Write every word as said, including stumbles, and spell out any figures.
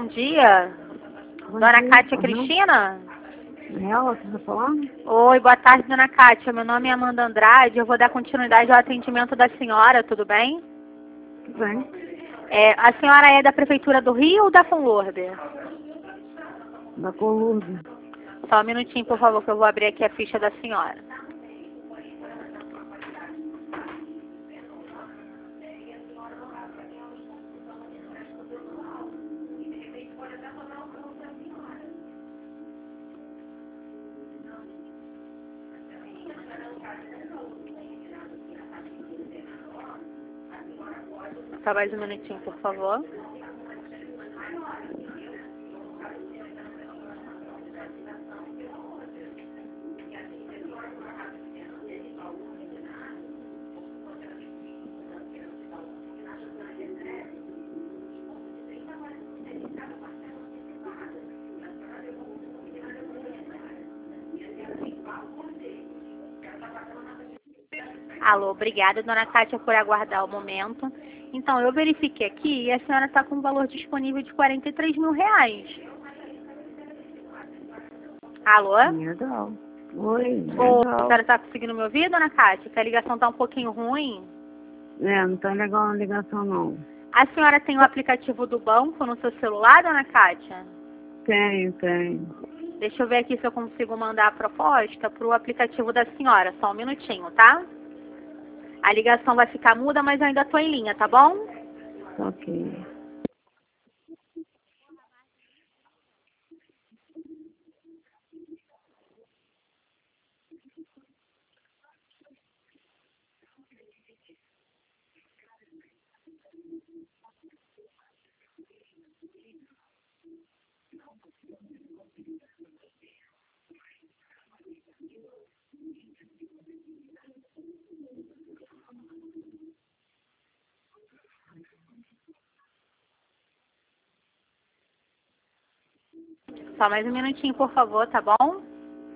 bom dia. Bom Dona dia. Cátia Uhum. Cristina? É ela que está falando? Oi, boa tarde, Dona Cátia. Meu nome é Amanda Andrade. Eu vou dar continuidade ao atendimento da senhora, tudo bem? Tudo bem. É, a senhora é da Prefeitura do Rio ou da Fonlorde? Da Colurde. Só um minutinho, por favor, que eu vou abrir aqui a ficha da senhora. Só mais um minutinho, por favor. Alô, obrigada, Dona Cátia, por aguardar o momento. Então, eu verifiquei aqui e a senhora está com um valor disponível de quarenta e três mil reais. Alô? Legal. Oi, Ô, a legal. senhora está conseguindo me ouvir, Dona Cátia? Que a ligação está um pouquinho ruim. É, não tá legal a ligação não. A senhora tem o aplicativo do banco no seu celular, Dona Cátia? Tenho, tenho. Deixa eu ver aqui se eu consigo mandar a proposta para o aplicativo da senhora. Só um minutinho, tá? A ligação vai ficar muda, mas eu ainda estou em linha, tá bom? Ok. Só mais um minutinho, por favor, tá bom?